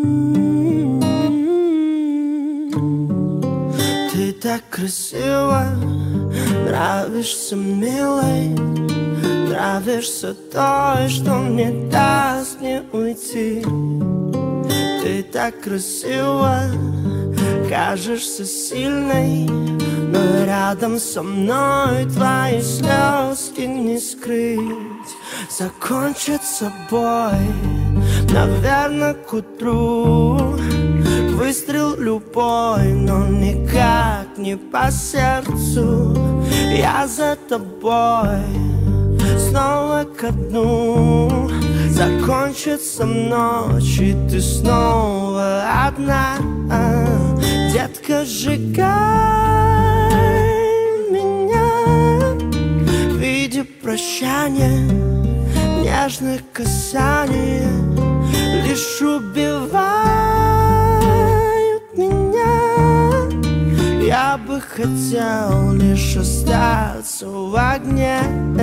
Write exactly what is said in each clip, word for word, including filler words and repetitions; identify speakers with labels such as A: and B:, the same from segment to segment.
A: Ты так красива, нравишься милой, нравишься той, что не даст мне уйти. Ты так красива, кажешься сильной, но рядом со мной твои слезки не скрыть. Закончится бой, наверное, к утру. Выстрел любой, но никак не по сердцу. Я за тобой снова ко дну. Закончится ночь, и ты снова одна. Детка, сжигай меня в виде прощания, нежных касаний лишь убивают меня. Я бы хотел лишь остаться в огне.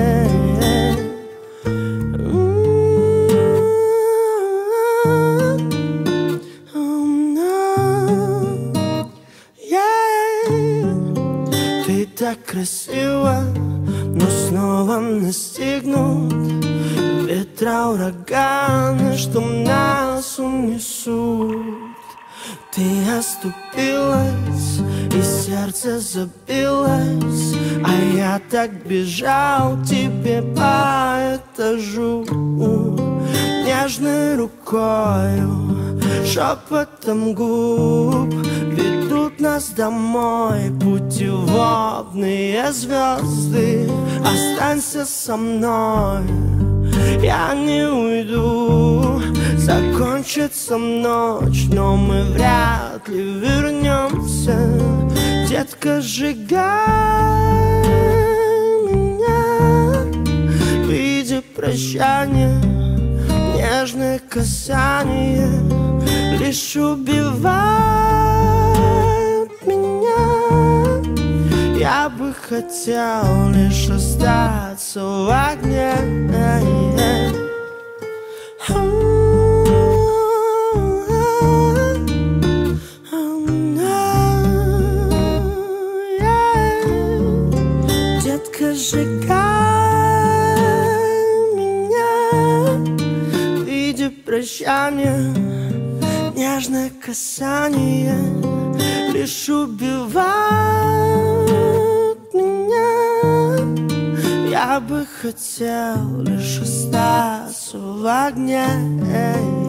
A: Ты так красива, но снова настигнут ветра, ураганы, что нас унесут. Ты оступилась, и сердце забилось, а я так бежал к тебе по этажу. Нежной рукою, шепотом губ ведут нас домой путеводные звезды. Останься со мной, я не уйду. Закончится ночь, но мы вряд ли вернемся. Детка, сжигай меня в виде прощания, нежное касание лишь убивает меня. Я бы хотел лишь остаться в огне. Детка, сжигай меня в виде прощания, нежное касание лишь убивает меня. Я бы хотел лишь остаться в огне.